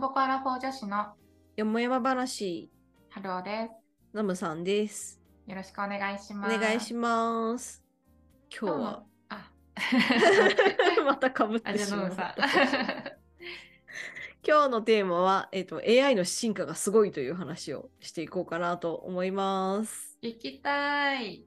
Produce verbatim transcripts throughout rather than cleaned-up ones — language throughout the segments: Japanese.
ボコアラフォー女子のよもやま話、 ハローでナムさんです。 す。よろしくお願いしおます。 願いします。今日は、 今日の、あ、 またかぶっあ、 てじゃあ、ノムさん。 しまった。今日のテーマは、えっと、エーアイ の進化がすごいという話をしていこうかなと思います。 行きたい。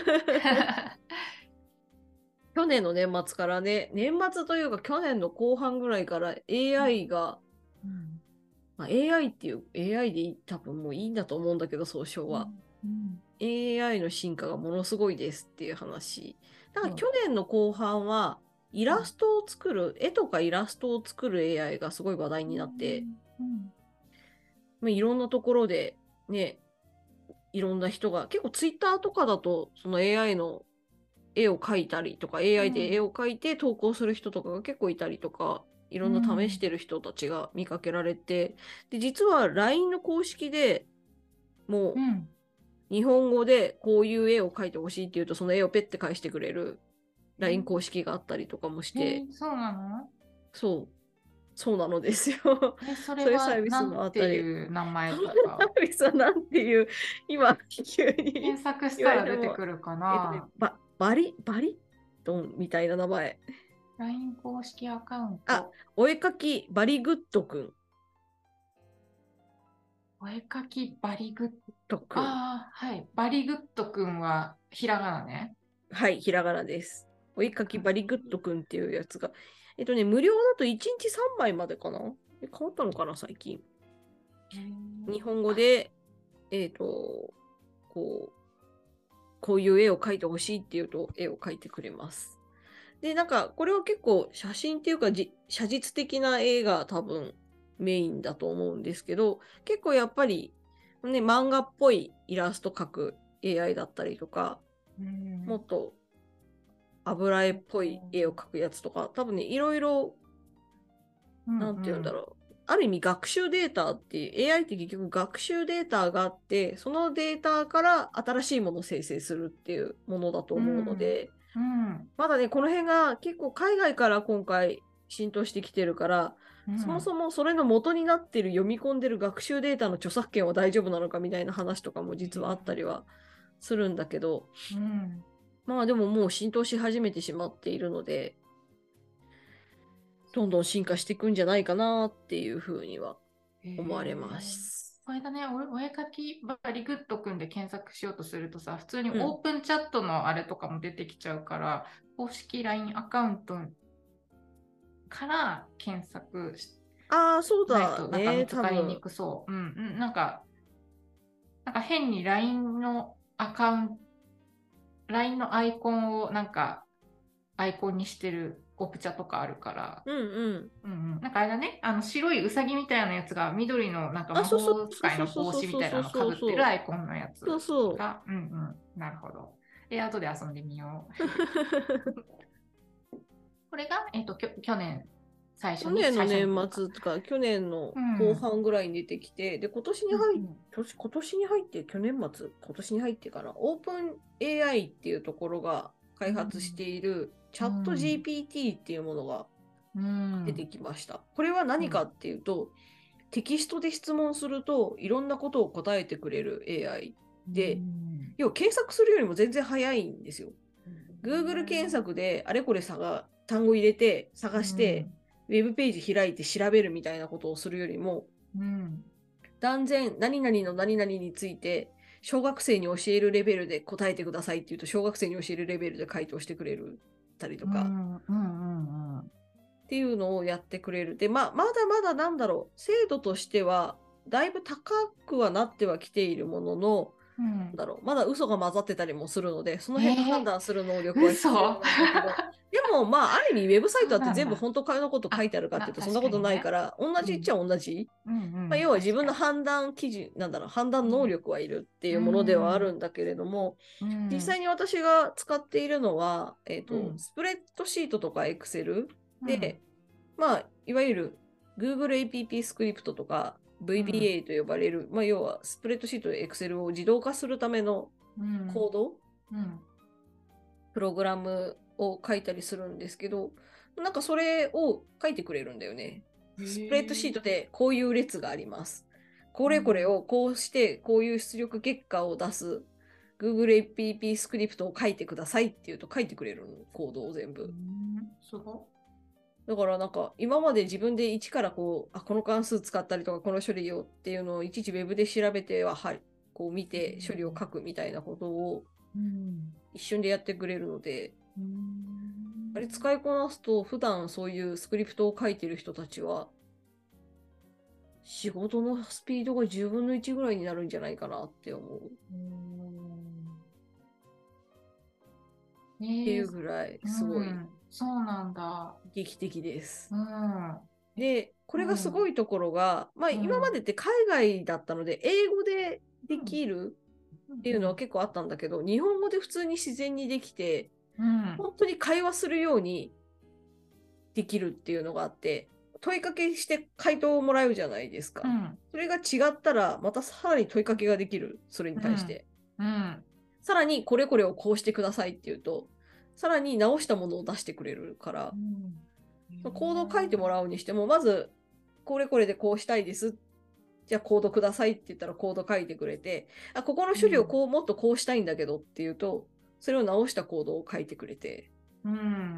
去年の年末からね、年末というか去年の後半ぐらいから エーアイ が、 うんまあ、エーアイ っていう エーアイ でいい多分もういいんだと思うんだけど、総称は。 うん、 エーアイ の進化がものすごいですっていう話。だからうん去年の後半はイラストを作る、絵とかイラストを作る エーアイ がすごい話題になって、 うんまあ、いろんなところでね、いろんな人が、結構ツイッターとかだとその エーアイ の絵を描いたりとか、エーアイ で絵を描いて投稿する人とかが結構いたりとか、いろんな試してる人たちが見かけられて、で、実は ライン の公式でもう、 うん日本語でこういう絵を描いてほしいって言うと、その絵をペッて返してくれる ライン 公式があったりとかもしえて、 ー、そうなの？ そう、そうなのですよ。 え、そそういうサれはービスもあなんてったり。 いう名前そのサとか。 ービスはなんていう、今、急に検索し言わたら出てれても、 くるかえっとね、 な？ ババリ、バリットンみたいな名前。 ライン 公式アカウンあ、 ト。 お絵かきバリグッドくん。 お絵かきバリグッとくん。 ああ、はい。バリグッドくんはひらがなね。 はい、ひらがなです。お絵かきバリグッドくんっていうやつが。えっとね、無料だといちにちさんまいまでかな。え変わったのかな、最近。日本語で、えっと、こう、こういう絵を描いてほしいっていうと、絵を描いてくれます。で、なんか、これは結構写真っていうか、写実的な絵が多分メインだと思うんですけど、結構やっぱり、ね、漫画っぽいイラスト描く エーアイ だったりとか、 うんもっと油絵っぽい絵を描くやつとか、多分ね、いろいろ、なんて言うんだろう。ある意味学習データっていう、エーアイ って結局学習データがあって、そのデータから新しいものを生成するっていうものだと思うので、 うんうんまだね、この辺が結構海外から今回浸透してきてるから、 うん、 そもそもそれの元になってる読み込んでる学習データの著作権は大丈夫なのかみたいな話とかも実はあったりはするんだけど、 うん、 まあでももう浸透し始めてしまっているので、どんどん進化していくんじゃないかなっていうふうには思われまへーす。 これだね、おお絵かきバリグッドくんで検索しようとするとさ、普通にオうんープンチャットのあれとかも出てきちゃうから、公式 ライン アカウントから検索しああ、そうないとなんか見だね、 つかりに多分。 くそう。うんうん、なんか、なんか変に ライン のアカウント、ライン のアイコンをなんかアイコンにしてるオプチャとかあるから、 うんうん。 うんうん、なんかあれだね、あの白いウサギみたいなやつが緑のなんかあ、 魔そうそう法使いのそうそうそう帽子みたいなそうそうのかぶってるそうそう。 アイコンのやそうつそが、うんうん、なるほど。え、後で遊んでみよう。 う。 これが、えっと、きょ去年最初去に、最初に年の年というか。 末とか、去年の後うん半ぐらいに出てきて、で、今年に入っ、 うん年今年に入って、去年末、今年に入ってから、オープン エーアイ っていうところが開発している、チャット ジーピーティー っていうものがうん出てきました。これは何かっていうと、テキストで質問するといろんなことを答えてくれる エーアイで、 うん要は検索するよりも全然早いんですよ。Google 検索であれこれ探単語入れて探して、ウェブページ開いて調べるみたいなことをするよりも、 うん断然何々の何々について小学生に教えるレベルで答えてくださいって言うと、小学生に教えるレベルで回答してくれるたりとか、 うんうんうんうんっていうのをやってくれる。で、まあ、まだまだなんだろう、精度としてはだいぶ高くはなってはきているものの、 うんなんだろう、まだ嘘が混ざってたりもするので、そのえ辺の判ー、 断する能力は必要嘘なんだけど、でもまあ、ある意味ウェブサイトだってそうなんだ。 全部本当のこと書いあ、 てあるかってな、 いうとそん確なことかにね。 ないから、同じっちゃ同じ。 うんうんうまあ、 ん、 要は自分の確かに。 判断基準、なんだろう、判断能力はいるってういうものではあるんんだけれども、 うん実際に私が使っているのは、えっと、 うんスプレッドシートとか Excel うんで、まあ、いわゆる Google エーピーピー スクリプトとか ブイビーエー と呼ばれる、まあ、要はスプレッドシートで Excel を自動化するためのうんコード、 うんプログラムを書いたりするんですけど、なんかそれを書いてくれるんだよね。 スプレッドシートでこういう列があります。これこれをこうしてこういう出力結果を出す Google エーピーピー スクリプトを書いてくださいって言うと書いてくれるの、コードを全部。 すごだからなんか今まで自分で一からこう、あ、この関数使ったりとかこの処理をっていうのをいちいちウェブで調べては、はい、こう見て処理を書くみたいなことを一瞬でやってくれるので、あれ使いこなすと普段そういうスクリプトを書いてる人たちは仕事のスピードがじゅうぶんのいちぐらいになるんじゃないかなって思う。っていうぐらいすごい、 うん、そうなんだ。 劇的です。 うん、 で、これがすごいところが、うん、まあ今までって海外だったので英語でできるっていうのは結構あったんだけど、日本語で普通に自然にできて、うん、本当に会話するようにできるっていうのがあって、問いかけして回答をもらうじゃないですか。うん、それが違ったらまたさらに問いかけができる、それに対して。うんうん、さらにこれこれをこうしてくださいっていうと、さらに直したものを出してくれるから、うん、コードを書いてもらうにしても、まずこれこれでこうしたいです。じゃあコードくださいって言ったらコード書いてくれて、あ、ここの処理をこう、もっとこうしたいんだけどっていうと、それを直したコードを書いてくれて、うん、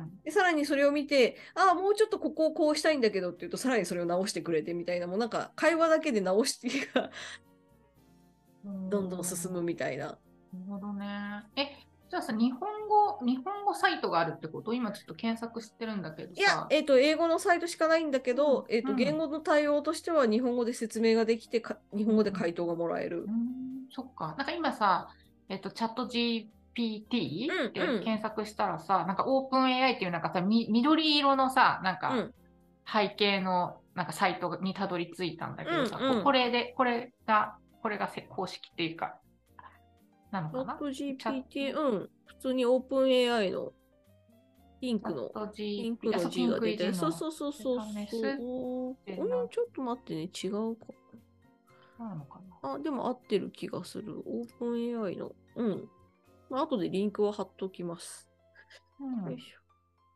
でさらにそれを見て、ああ、もうちょっとここをこうしたいんだけどって言うと、さらにそれを直してくれてみたいな、もうなんか会話だけで直してがどんどん進むみたいな。 なるほどね。え、じゃあさ、日本語、日本語サイトがあるってこと？今ちょっと検索してるんだけどさ。 いや、えっと、英語のサイトしかないんだけど、うん、えっと、言語の対応としては日本語で説明ができて、日本語で回答がもらえる。 うん、うん、そっか。なんか今さ、えっと、チャット ジーピーティー って検索したらさ、うんうん、なんかオープン エーアイ っていうなんかさ、み緑色のさ、なんか背景のなんかサイトにたどり着いたんだけどさ、うんうん、これで、これが、これが公式っていうか、なのかな？ チャット ジーピーティー、うん。普通にオープン エーアイ のピンクの、ピンクの G が出てる。そうそうそうそう。うん、ちょっと待ってね、違うか。 なのかな？ あ、でも合ってる気がする。オープン エーアイ の。うん。まあ、後でリンクは貼っときます。うん、よいしょ。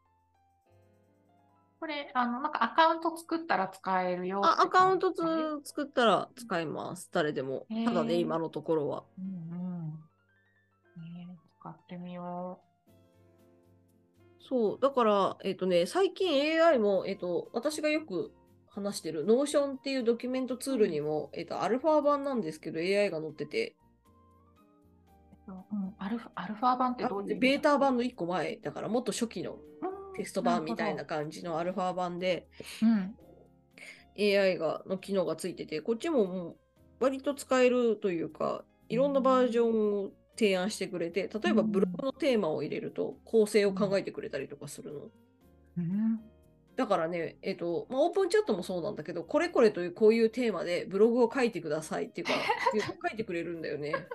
これ、あの、なんかアカウント作ったら使えるよ。 あ、アカウント作ったら使えます。誰でも。ただね、今のところは。うんうん。 えー、使ってみよう。 そう。だから、えっとね、最近 エーアイ も、えっと、私がよく話してる Notion っていうドキュメントツールにも、うん、えっと、アルファ版なんですけど、エーアイ が載ってて。 うん、アルフアルファ版ってどういう意味？ ベータ版のいっこまえ、だからもっと初期のテスト版みたいな感じのアルファ版で、うん、エーアイ がの機能がついてて、こっちももう割と使えるというか、いろんなバージョンを提案してくれて、例えばブログのテーマを入れると構成を考えてくれたりとかするの。うん、だからね、えっと、まあ、オープンチャットもそうなんだけど、これこれというこういうテーマでブログを書いてくださいっていうか、書いてくれるんだよね。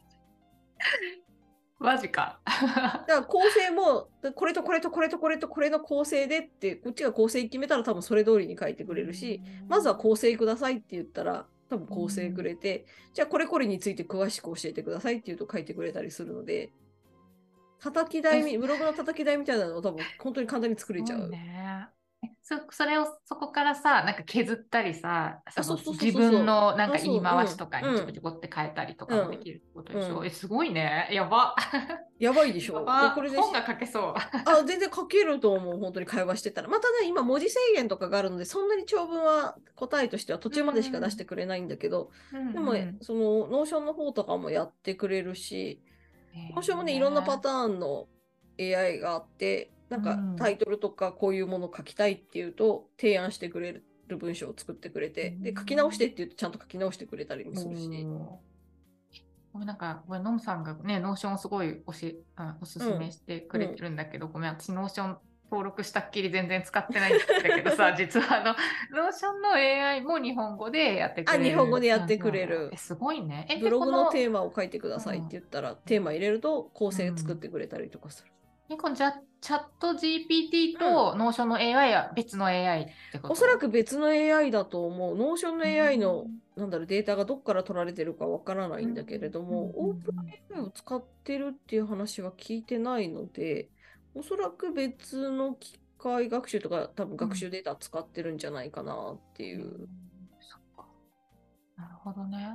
マジか。 だから構成も、これとこれとこれとこれとこれの構成でって、こっちが構成決めたら多分それ通りに書いてくれるし、まずは構成くださいって言ったら、多分構成くれて、じゃあこれこれについて詳しく教えてくださいって言うと書いてくれたりするので、叩き台、ブログの叩き台みたいなのを多分本当に簡単に作れちゃう。 ね、そ, それをそこからさ、なんか削ったりさ、その自分のなんか言い回しとかにちょこちょこって変えたりとかもできるってことでしょ。うんうん、え、すごいね。やば。 やばいでしょ。 これで本が書けそう。 あ、全然書けると思う。本当に会話してたら。またね、今文字制限とかがあるので、そんなに長文は答えとしては途中までしか出してくれないんだけど、うんうん、でも、その、ノーションの方とかもやってくれるし、ノーションもね、いろんなパターンの エーアイ があって、なんかタイトルとかこういうものを書きたいっていうと、提案してくれる文章を作ってくれて、で、書き直してって言うとちゃんと書き直してくれたりもするし。 なんか、これ、ノムさんがね、ノーションをすごいおしあおすすめしてくれてるんだけど、うん、ごめん、私、ノーション登録したっきり全然使ってないんだけどさ、実はあの、ノーションの エーアイ も日本語でやってくれる。 あ、日本語でやってくれる。 え、すごいね。え、 ブログのテーマを書いてくださいって言ったら、うん、テーマ入れると構成作ってくれたりとかする。 うん、このチャット ジーピーティー とノーションの エーアイ は別の エーアイ ってこと？ おそらく別の エーアイ だと思う。ノーションの エーアイ の、なんだろう、データがどこから取られてるかわからないんだけれども、オープン エーアイ を使ってるっていう話は聞いてないので、おそらく別の機械学習とか多分学習データ使ってるんじゃないかなっていう、うん、 そっか。なるほどね。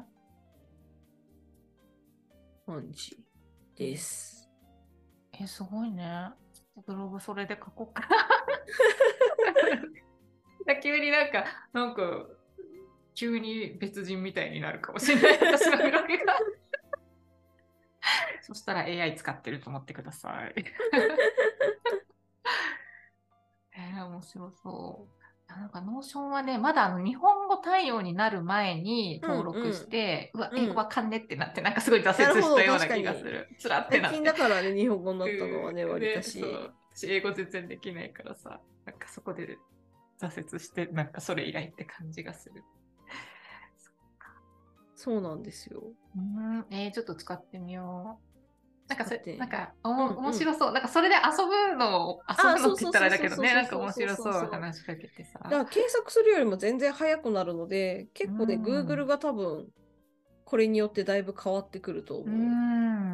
感じです。 え、すごいね。ブログそれで書こうか。急になんか、なんか、急に別人みたいになるかもしれない。私のブログが。そしたら エーアイ 使ってると思ってください。えー、面白そう。なんかノーションはね、まだあの日本語対応になる前に登録して、うんうん、うわ、英語わかんねってなって、なんかすごい挫折したような気がする。つらってなって。 最近だからね、日本語になったのはね、割かし。 私、英語全然できないからさ、なんかそこで挫折して、なんかそれ以来って感じがする。 そうなんですよ。 うん、えー、ちょっと使ってみよう。なんかそれ、なんかおも、 うんうん、 面白そう。なんかそれで遊ぶのを、遊ぶのって言ったらだけどね、なんか面白そう話しかけてさ。 だから検索するよりも全然早くなるので、結構ね、うん、Google が多分、これによってだいぶ変わってくると思う。 うん、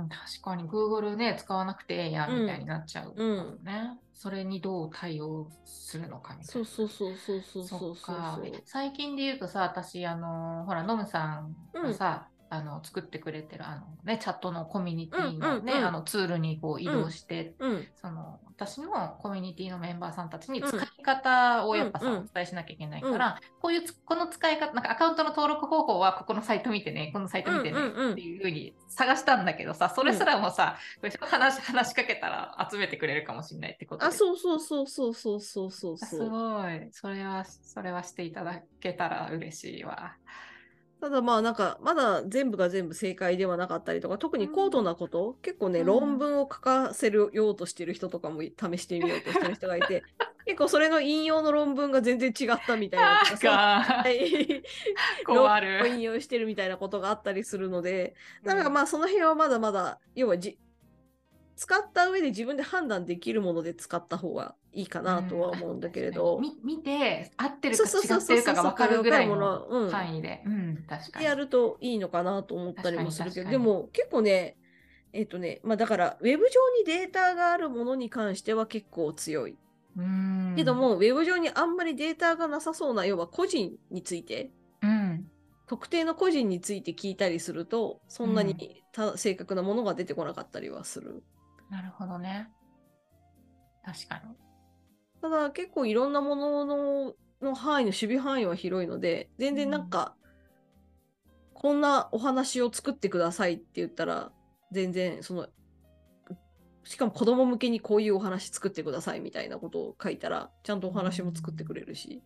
確かに Google ね、使わなくてええやんみたいになっちゃうもんね、うんうん。それにどう対応するのかみたいな。 そうそうそうそうそうそうそうそう。 最近で言うとさ、私、あの、ほら、ノムさんがさ、うんあの作ってくれてるあの、ね、チャットのコミュニティの、ねうんうんうん、あのツールにこう移動して、うん、その私のコミュニティのメンバーさんたちに使い方をやっぱさ、うん、お伝えしなきゃいけないから、うん、こういうこの使い方なんかアカウントの登録方法はここのサイト見てねこのサイト見てねっていうふうに探したんだけどさ、それすらもさ、うん、話話しかけたら集めてくれるかもしれないってことで。 あ、そうそうそうそうそうそうそうそう。 すごい。それはそれはしていただけたら嬉しいわ。 ただまあなんかまだ全部が全部正解ではなかったりとか、特に高度なこと、うん、結構ね、うん、論文を書かせるようとしてる人とかも試してみようとしてる人がいて結構それの引用の論文が全然違ったみたいなとか困る論文を引用してるみたいなことがあったりするので、だからまあその辺はまだまだ要はじ使った上で自分で判断できるもので使った方がいいかなとは思うんだけれど、 うん、見て合ってるか違ってるかが分かるぐらいの範囲でやるといいのかなと思ったりもするけど、でも結構ねえっとねまあだからウェブ上にデータがあるものに関しては結構強い。 うんけどもウェブ上にあんまりデータがなさそうな要は個人について、 うん、 特定の個人について聞いたりするとそんなにた正確なものが出てこなかったりはする。 なるほどね。確かに。 ただ結構いろんなもの の, の範囲の守備範囲は広いので、全然なんか、うん、こんなお話を作ってくださいって言ったら全然そのしかも子供向けにこういうお話作ってくださいみたいなことを書いたらちゃんとお話も作ってくれるし、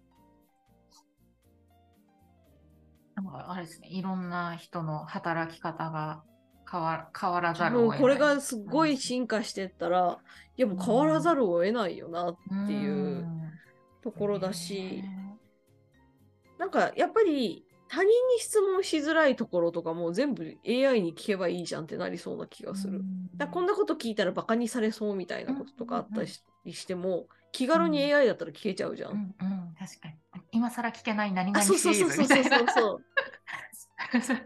うん、なんかあれですね、いろんな人の働き方が変わ変わらざるを得ない。 これがすごい進化してったら、いやもう変わらざるを得ないよなっていうところだし、なんかやっぱり他人に質問しづらいところとかも全部 エーアイ に聞けばいいじゃんってなりそうな気がする。だこんなこと聞いたらバカにされそうみたいなこととかあったりしても、気軽に エーアイ だったら聞けちゃうじゃん。うんうんうん、確かに。今更聞けない何々シリーズみたいな。そうそうそうそう。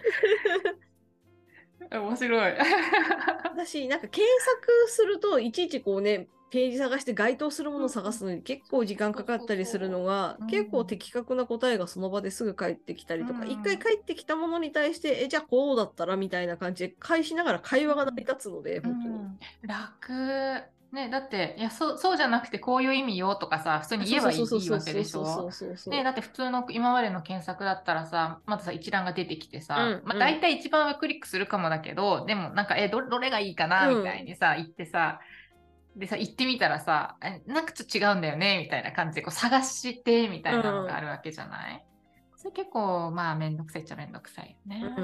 面白い。 だし、なんか検索するといちいちこうね、ページ探して該当するものを探すのに結構時間かかったりするのが、結構的確な答えがその場ですぐ返ってきたりとか、一、うん、回返ってきたものに対して、え、じゃあこうだったらみたいな感じで返しながら会話が成り立つので、うん、本当に。うん、 楽。ね、だって、いやそ、そうじゃなくてこういう意味よとかさ、普通に言えばいいわけでしょ。ね、だって普通の今までの検索だったらさ、まずさ、一覧が出てきてさ、うん、まあ、大体一番上クリックするかもだけど、でもなんか、え、ど、どれがいいかなみたいにさ、言ってさ、でさ、行ってみたらさ、なんかちょっと違うんだよねみたいな感じでこう探してみたいなのがあるわけじゃない、うん、それ結構、まあ、めんどくさいっちゃめんどくさいよね。うん。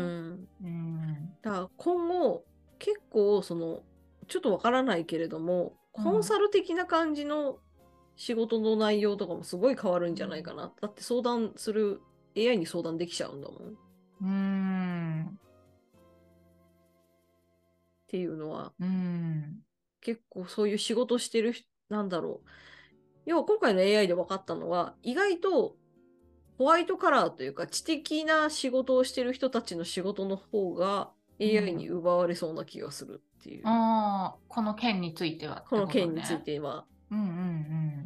うん、だから今後、結構、その、ちょっとわからないけれども、コンサル的な感じの仕事の内容とかもすごい変わるんじゃないかな。うん、だって相談する、エーアイ に相談できちゃうんだもん。 うーん。 っていうのは、 うん、 結構そういう仕事してる、なんだろう。要は今回の エーアイ で分かったのは、意外とホワイトカラーというか知的な仕事をしてる人たちの仕事の方が エーアイ に奪われそうな気がするっていう。 うん、ああ、この件については、ね、 この件については。 うんうんうん。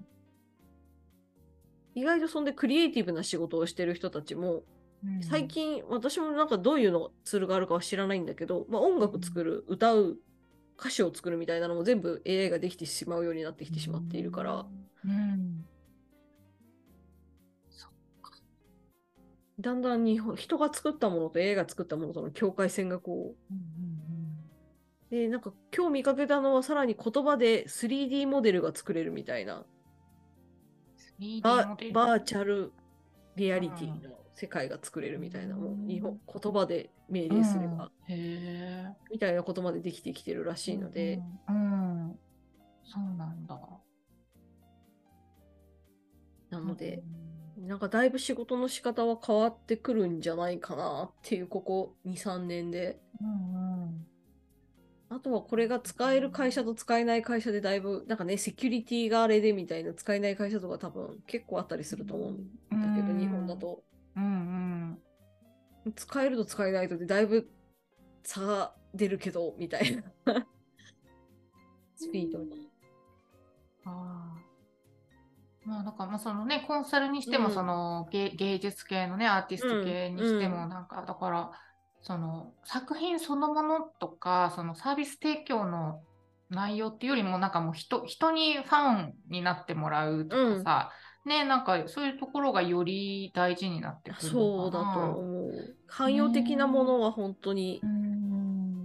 意外とそんでクリエイティブな仕事をしてる人たちも、 うん、 最近私もなんかどういうのツールがあるかは知らないんだけど、まあ、音楽作る、うん、歌う歌詞を作るみたいなのも全部 エーアイ ができてしまうようになってきてしまっているから、 うんうん、そっか。 だんだん日本人が作ったものと エーアイ が作ったものとの境界線がこう、うんうんうん、でなんか今日見かけたのはさらに言葉で スリーディー モデルが作れるみたいな、 スリーディー モデル、 バーチャルリアリティの世界が作れるみたいな、もう日本言葉で命令すれば、 うん、へーみたいなことまでできてきてるらしいので、 うん、うん、そうなんだ。 なので、うん、なんかだいぶ仕事の仕方は変わってくるんじゃないかなっていう、ここに、さんねんで。うんうん、あとはこれが使える会社と使えない会社でだいぶ、なんかね、セキュリティがあれでみたいな使えない会社とか多分結構あったりすると思うんだけど、うん、日本だと。うんうん、使えると使えないとでだいぶ差が出るけど、みたいな。スピードに。 ああ。まあ、だからまあそのね、コンサルにしてもその、うん、芸, 芸術系のねアーティスト系にしてもなんか、うん、だからその作品そのものとかそのサービス提供の内容っていうよりもなんかもう 人, 人にファンになってもらうとかさ、うん、ね、なんかそういうところがより大事になってくるのかな。 そうだと思う。汎用的なものは本当に、うん、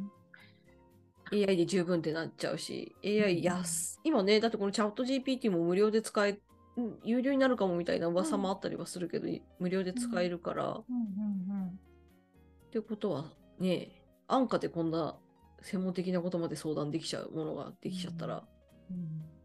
エーアイ で十分ってなっちゃうし、エーアイ 安、うん、今ね、だってこのチャット ジーピーティー も無料で使え、有料になるかもみたいな噂もあったりはするけど、うん、無料で使えるから、うんうんうん、ってことはね、安価でこんな専門的なことまで相談できちゃうものができちゃったら、うん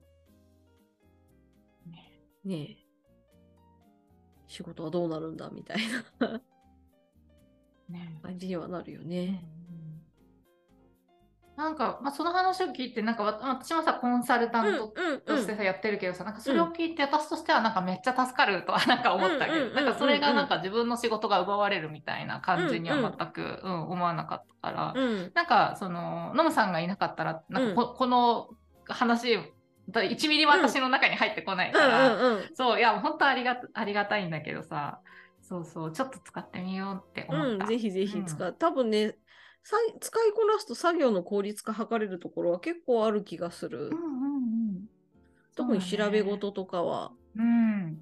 うん、ね, ねえ、仕事はどうなるんだみたいな感じにはなるよね。うんうん、 なんか、まあ、その話を聞いて、なんか私もさ、コンサルタントとしてさ、やってるけどさ、なんかそれを聞いて、私としてはなんかめっちゃ助かるとはなんか思ったけど、なんかそれがなんか自分の仕事が奪われるみたいな感じには全く、うん、思わなかったから、うん、なんかその、ノムさんがいなかったら、なんか こ,、うん、この話、いちミリも私の中に入ってこないから、うんうんうん、そう、いや、本当ありが、ありがたいんだけどさ、そうそう、ちょっと使ってみようって思った。 うん、ぜひぜひ使う。うん、多分ね、使いこなすと作業の効率化図れるところは結構ある気がする。うんうんうん、特に調べ事とかは。 うん、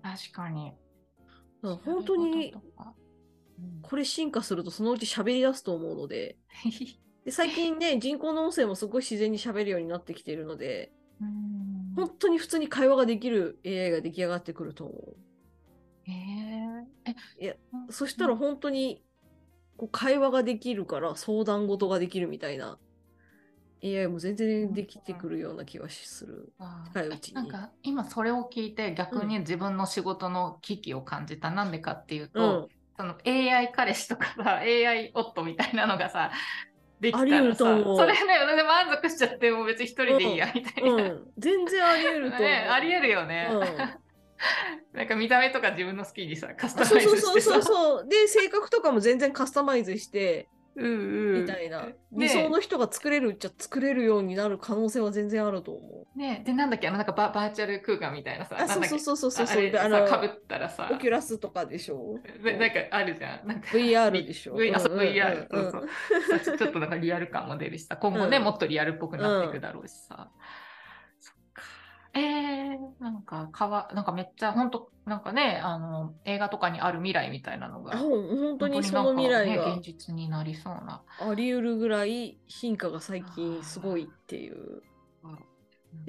確かに。 本当にこれ進化するとそのうち喋り出すと思うので。で最近ね、人工の音声もすごい自然に喋るようになってきているので、うん本当に普通に会話ができる エーアイ が出来上がってくると思う。へえ。いや、そしたら本当にこう会話ができるから相談事ができるみたいな エーアイ も全然できてくるような気はする。近いうちに。 なんか今それを聞いて逆に自分の仕事の危機を感じた。うん、なんでかっていうと、うん、その エーアイ 彼氏とかさ エーアイ 夫みたいなのがさできたらさ、それね、で満足しちゃってもう別に一人でいいやみたいな、うんうん、 全然あり得ると思う、 ね、あり得るよね、うん、なんか見た目とか自分の好きにさカスタマイズしてさ、 そうそうそうそうで性格とかも全然カスタマイズしてうんうん、みたいな、理想の人が作れるっちゃ作れるようになる可能性は全然あると思う。ね、でなんだっけあのなんか バ, バーチャル空間みたいなさ、 あそうそうそうそうそうあれさかぶったらさ、 オキュラスとかでしょ。 なんかあるじゃん。なんかブイアール でしょ。 v、あそう ブイアール、そうそう。ちょっとなんかリアル感も出るしさ、今後ね、うん、もっとリアルっぽくなっていくだろうしさ。うんえー、なんかかわなんかめっちゃ本当なんかねあの映画とかにある未来みたいなのが本当にその未来が、 ね、現実になりそうなあり得るぐらい進化が最近すごいっていう、うん、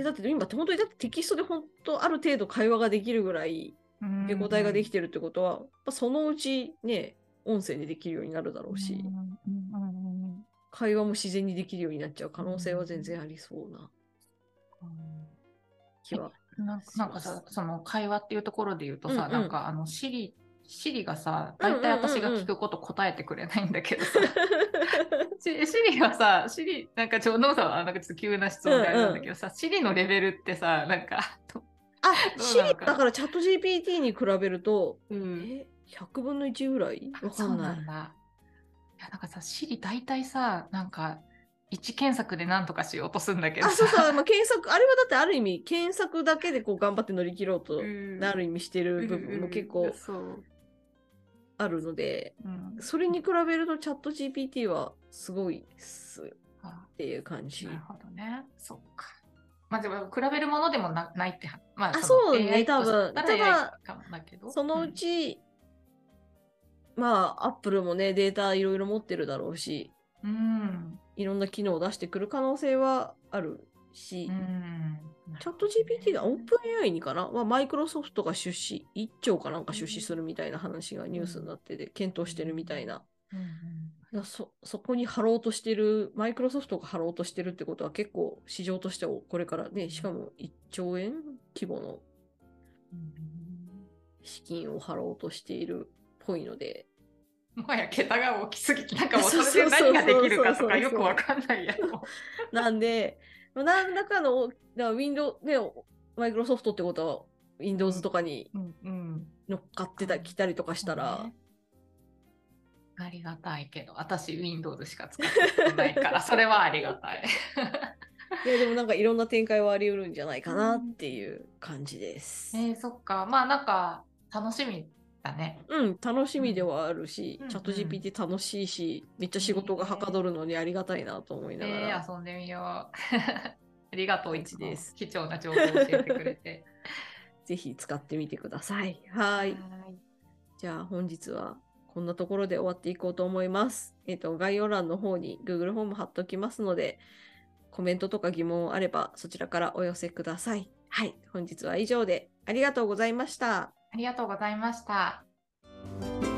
だって今本当にだってテキストで本当ある程度会話ができるぐらい受け答えができてるってことは、うん、そのうちね音声でできるようになるだろうし、うんうん、会話も自然にできるようになっちゃう可能性は全然ありそうな、うんな, なんかさその会話っていうところで言うとさ、うんうん、なんかあのシリシリがさ大体私が聞くこと答えてくれないんだけどさ、うんうんうん、シリはさシリなんかちょノムさんはなんかちょっと急な質問であれなんだけどさ、うんうん、シリのレベルってさなんかあシリだからチャット ジーピーティー に比べると、うん、えひゃくぶんのいちぐらいわかんない。 そうなんだ。いやなんかさシリ大体さなんか位置検索で何とかしようとするんだけどあ、 さ。 そうそう、まあ、検索、あれはだってある意味、検索だけでこう頑張って乗り切ろうと、ある意味してる部分も結構あるので、 うんうん、 それに比べるとチャット ジーピーティー はすごいっすっていう感じ。 なるほどね。そっか。まあでも比べるものでも な, ないって、まあ、 あ、そうね、多分。 たただ、 だそのうち、うん、まあ、アップルもね、データいろいろ持ってるだろうし、 うん、 いろんな機能を出してくる可能性はあるし、うん、チャット ジーピーティー がオープン エーアイ にかな、まあ、マイクロソフトが出資、いっちょうかなんか出資するみたいな話がニュースになってて、検討してるみたいな。うんうん、そ, そこに貼ろうとしてる、マイクロソフトが貼ろうとしてるってことは結構市場としてはこれからね、しかもいっちょうえん規模の資金を貼ろうとしているっぽいので。 もはや桁が大きすぎて、なんかもうそれで何ができるかとかよくわかんないやつ。 なんで、何らかの、Windows、ね、マイクロソフトってことは Windows とかに乗っかってた、きたりとかしたら、 ね、ありがたいけど、私 Windows しか使ったことないから、それはありがたい。 いやでもなんかいろんな展開はあり得るんじゃないかなっていう感じです。 えー、そっか。まあなんか楽しみだね。 うん、楽しみではあるし、うん、チャット ジーピーティー 楽しいし、めっちゃ仕事がはかどるのにありがたいなと思いながら。 えー、遊んでみよう。ありがとう、いつも貴重な情報を教えてくれて。 ぜひ使ってみてください。はい。じゃあ本日はこんなところで終わっていこうと思います。えっと、概要欄の方に Google フォーム貼っておきますので、コメントとか疑問あればそちらからお寄せください。はい。本日は以上でありがとうございました。 ありがとうございました。